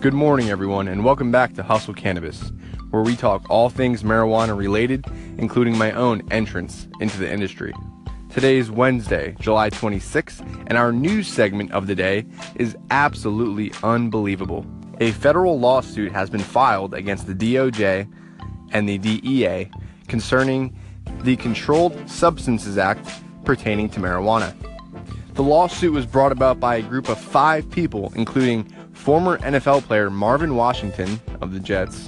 Good morning, everyone, and welcome back to Hustle Cannabis, where we talk all things marijuana related, including my own entrance into the industry. Today is Wednesday, July 26th, and our news segment of the day is absolutely unbelievable. A federal lawsuit has been filed against the DOJ and the DEA concerning the Controlled Substances Act pertaining to marijuana. The lawsuit was brought about by a group of 5 people, including former NFL player Marvin Washington of the Jets,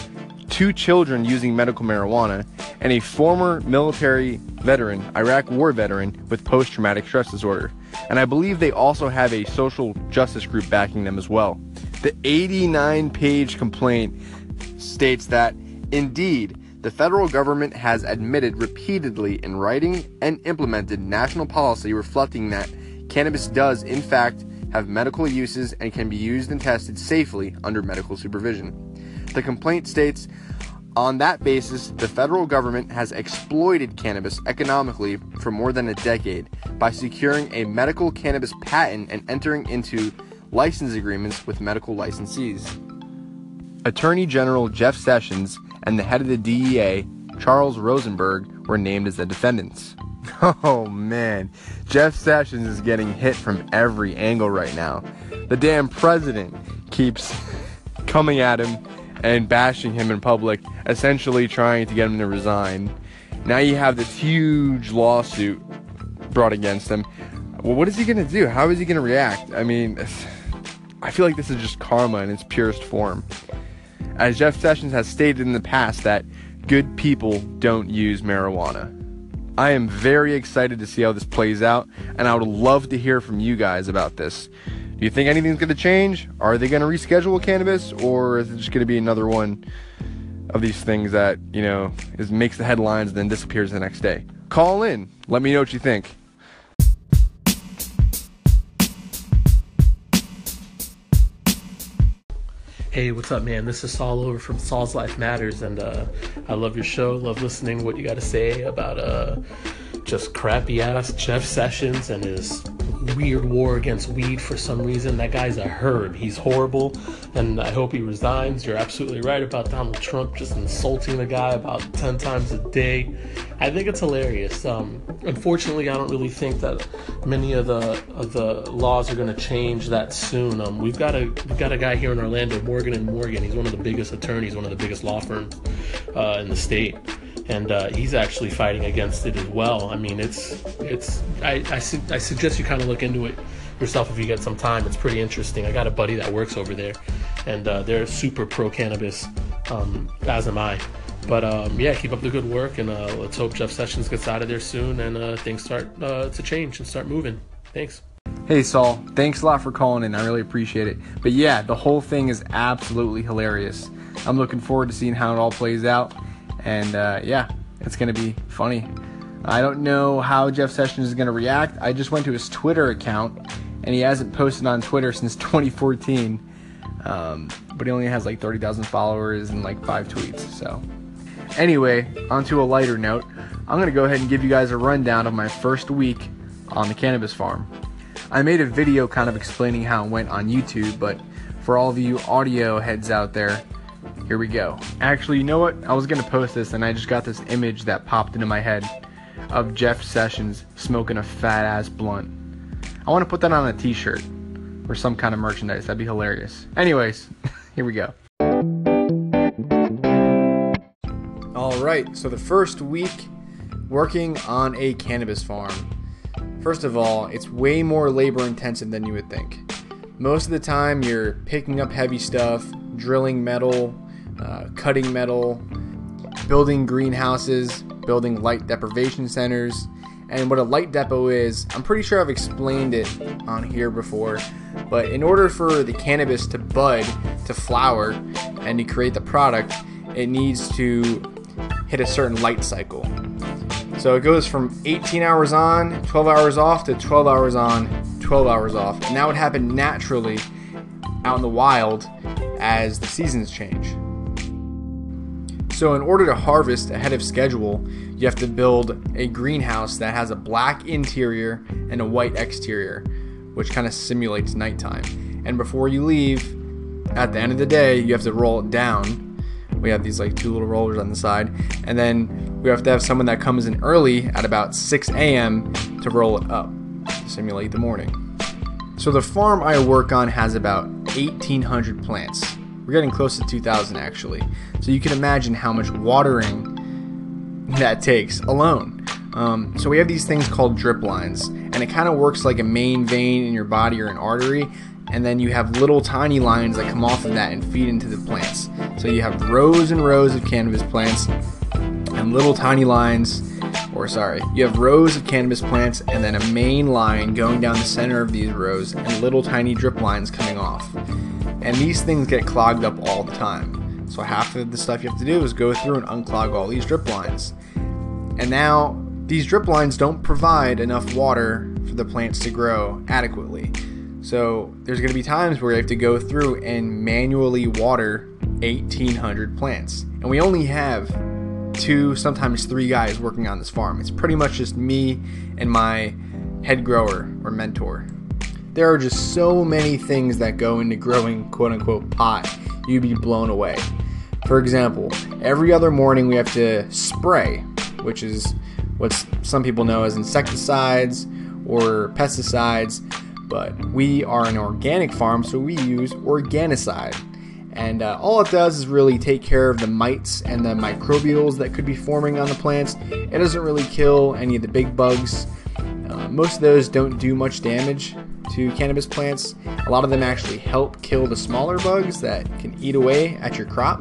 2 children using medical marijuana, and a former military veteran, Iraq war veteran, with post-traumatic stress disorder. And I believe they also have a social justice group backing them as well. The 89-page complaint states that, indeed, the federal government has admitted repeatedly in writing and implemented national policy reflecting that cannabis does, in fact, have medical uses and can be used and tested safely under medical supervision. The complaint states, on that basis, the federal government has exploited cannabis economically for more than a decade by securing a medical cannabis patent and entering into license agreements with medical licensees. Attorney General Jeff Sessions and the head of the DEA, Charles Rosenberg, were named as the defendants. Oh man, Jeff Sessions is getting hit from every angle right now. The damn president keeps coming at him and bashing him in public, essentially trying to get him to resign. Now you have this huge lawsuit brought against him. Well, what is he going to do? How is he going to react? I mean, I feel like this is just karma in its purest form. As Jeff Sessions has stated in the past that good people don't use marijuana. I am very excited to see how this plays out, and I would love to hear from you guys about this. Do you think anything's going to change? Are they going to reschedule cannabis, or is it just going to be another one of these things that, makes the headlines and then disappears the next day? Call in. Let me know what you think. Hey, what's up, man? This is Saul over from Saul's Life Matters, and I love your show. Love listening to what you got to say about just crappy-ass Jeff Sessions and his weird war against weed for some reason. That guy's a herb. He's horrible, and I hope he resigns. You're absolutely right about Donald Trump just insulting the guy about 10 times a day. I think it's hilarious. Unfortunately, I don't really think that many of the laws are going to change that soon. We've got a guy here in Orlando, Morgan & Morgan. He's one of the biggest attorneys, one of the biggest law firms in the state. And he's actually fighting against it as well. I mean, I suggest you kind of look into it yourself if you get some time. It's pretty interesting. I got a buddy that works over there, and they're super pro-cannabis, as am I. But keep up the good work, and let's hope Jeff Sessions gets out of there soon and things start to change and start moving. Thanks. Hey Saul, thanks a lot for calling in. I really appreciate it. But yeah, the whole thing is absolutely hilarious. I'm looking forward to seeing how it all plays out. And it's going to be funny. I don't know how Jeff Sessions is going to react. I just went to his Twitter account, and he hasn't posted on Twitter since 2014. But he only has like 30,000 followers and like 5 tweets. So anyway, onto a lighter note, I'm going to go ahead and give you guys a rundown of my first week on the cannabis farm. I made a video kind of explaining how it went on YouTube, but for all of you audio heads out there, here we go. Actually, you know what? I was going to post this, and I just got this image that popped into my head of Jeff Sessions smoking a fat-ass blunt. I want to put that on a t-shirt or some kind of merchandise. That'd be hilarious. Anyways, here we go. All right, so the first week working on a cannabis farm. First of all, it's way more labor-intensive than you would think. Most of the time, you're picking up heavy stuff, drilling metal, cutting metal, building greenhouses, building light deprivation centers. And what a light depo is, I'm pretty sure I've explained it on here before, but in order for the cannabis to bud, to flower, and to create the product, it needs to hit a certain light cycle. So it goes from 18 hours on, 12 hours off, to 12 hours on, 12 hours off. And that would happen naturally out in the wild as the seasons change. So in order to harvest ahead of schedule, you have to build a greenhouse that has a black interior and a white exterior, which kind of simulates nighttime. And before you leave, at the end of the day, you have to roll it down. We have these like 2 little rollers on the side, and then we have to have someone that comes in early at about 6 a.m. to roll it up to simulate the morning. So the farm I work on has about 1,800 plants. We're getting close to 2,000 actually. So you can imagine how much watering that takes alone. So we have these things called drip lines, and it kind of works like a main vein in your body or an artery, and then you have little tiny lines that come off of that and feed into the plants. So you have rows and rows of cannabis plants and little tiny lines, you have rows of cannabis plants and then a main line going down the center of these rows and little tiny drip lines coming off. And these things get clogged up all the time. So half of the stuff you have to do is go through and unclog all these drip lines. And now these drip lines don't provide enough water for the plants to grow adequately. So there's going to be times where you have to go through and manually water 1,800 plants. And we only have 2, sometimes 3 guys working on this farm. It's pretty much just me and my head grower or mentor. There are just so many things that go into growing quote-unquote pot. You'd be blown away. For example, every other morning we have to spray, which is what some people know as insecticides or pesticides, but we are an organic farm, so we use organicide. And all it does is really take care of the mites and the microbials that could be forming on the plants. It doesn't really kill any of the big bugs. Most of those don't do much damage to cannabis plants. A lot of them actually help kill the smaller bugs that can eat away at your crop.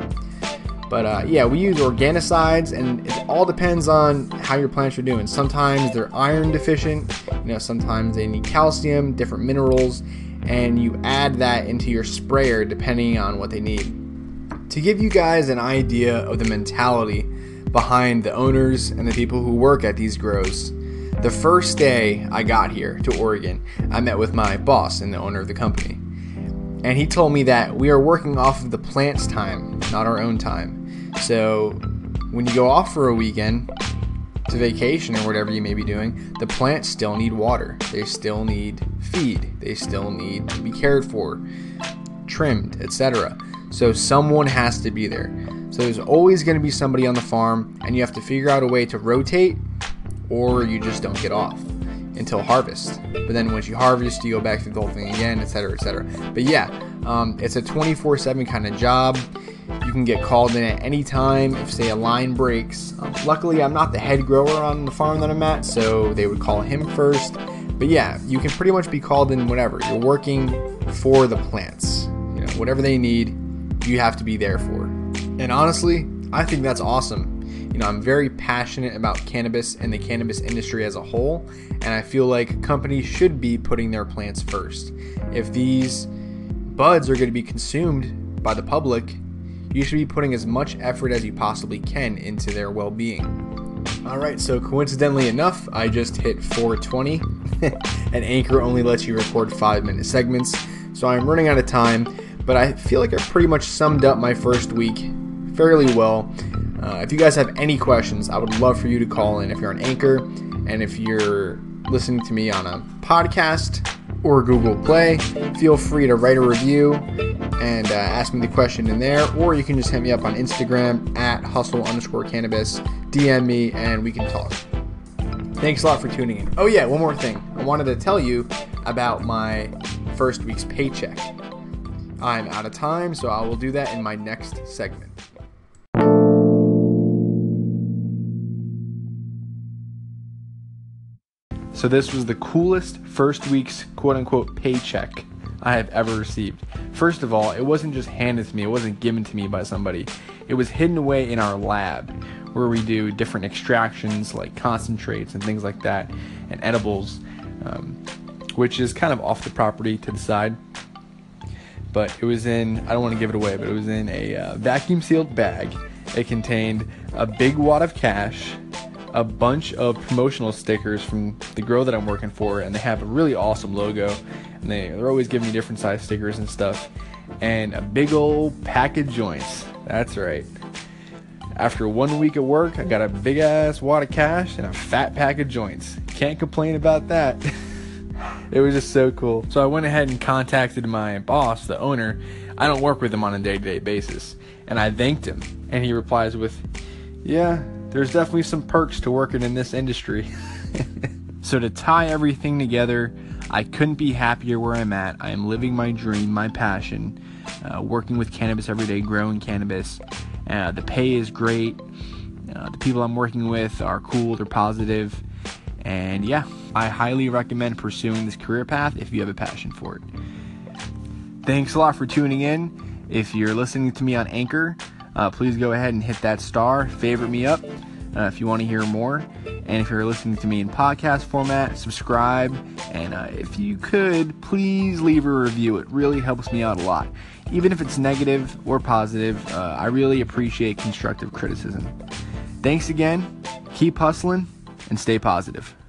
But yeah, we use organicides, and it all depends on how your plants are doing. Sometimes they're iron deficient, sometimes they need calcium, different minerals, and you add that into your sprayer depending on what they need. To give you guys an idea of the mentality behind the owners and the people who work at these grows, the first day I got here to Oregon, I met with my boss and the owner of the company. And he told me that we are working off of the plant's time, not our own time. So when you go off for a weekend to vacation or whatever you may be doing, the plants still need water. They still need feed. They still need to be cared for, trimmed, etc. So someone has to be there. So there's always going to be somebody on the farm, and you have to figure out a way to rotate, or you just don't get off until harvest. But then once you harvest, you go back through the whole thing again, etc., etc. But yeah, it's a 24/7 kind of job. You can get called in at any time if, say, a line breaks. Luckily, I'm not the head grower on the farm that I'm at, so they would call him first. But yeah, you can pretty much be called in whenever. You're working for the plants. Whatever they need, you have to be there for. And honestly, I think that's awesome. I'm very passionate about cannabis and the cannabis industry as a whole, and I feel like companies should be putting their plants first. If these buds are going to be consumed by the public, you should be putting as much effort as you possibly can into their well-being. Alright, so coincidentally enough, I just hit 420, and Anchor only lets you record 5-minute segments, so I'm running out of time, but I feel like I pretty much summed up my first week fairly well. If you guys have any questions, I would love for you to call in if you're on Anchor, and if you're listening to me on a podcast or Google Play, feel free to write a review and ask me the question in there, or you can just hit me up on Instagram at hustle_cannabis, DM me, and we can talk. Thanks a lot for tuning in. Oh yeah, one more thing. I wanted to tell you about my first week's paycheck. I'm out of time, so I will do that in my next segment. So this was the coolest first week's quote-unquote paycheck I have ever received. First of all, it wasn't just handed to me. It wasn't given to me by somebody. It was hidden away in our lab where we do different extractions like concentrates and things like that, and edibles, which is kind of off the property to the side. But it was in, I don't want to give it away, but it was in a vacuum sealed bag. It contained a big wad of cash, a bunch of promotional stickers from the grow that I'm working for, and they have a really awesome logo, and they're always giving me different size stickers and stuff, and a big old pack of joints. That's right. After 1 week of work, I got a big ass wad of cash and a fat pack of joints. Can't complain about that. It was just so cool. So I went ahead and contacted my boss, the owner. I don't work with him on a day-to-day basis. And I thanked him. And he replies with, yeah, there's definitely some perks to working in this industry. So to tie everything together, I couldn't be happier where I'm at. I am living my dream, my passion, working with cannabis every day, growing cannabis. The pay is great. The people I'm working with are cool, they're positive. And yeah, I highly recommend pursuing this career path if you have a passion for it. Thanks a lot for tuning in. If you're listening to me on Anchor, please go ahead and hit that star, favorite me up if you want to hear more. And if you're listening to me in podcast format, subscribe. And if you could, please leave a review. It really helps me out a lot. Even if it's negative or positive, I really appreciate constructive criticism. Thanks again. Keep hustling and stay positive.